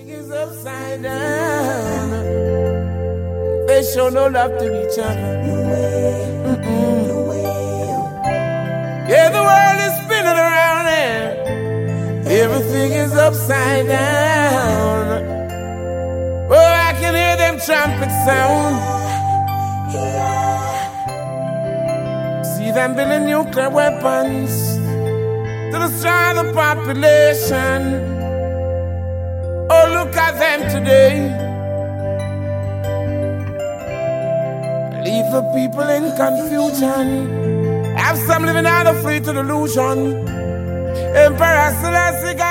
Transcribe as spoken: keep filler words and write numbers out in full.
is upside down. They show no love to each other. Mm-mm. Yeah, the world is spinning around and everything is upside down. Oh, I can hear them trumpet sound. See them building nuclear weapons to destroy the population. Oh, look at them today. Leave the people in confusion. Have some living out of free to delusion. Emperor Selassie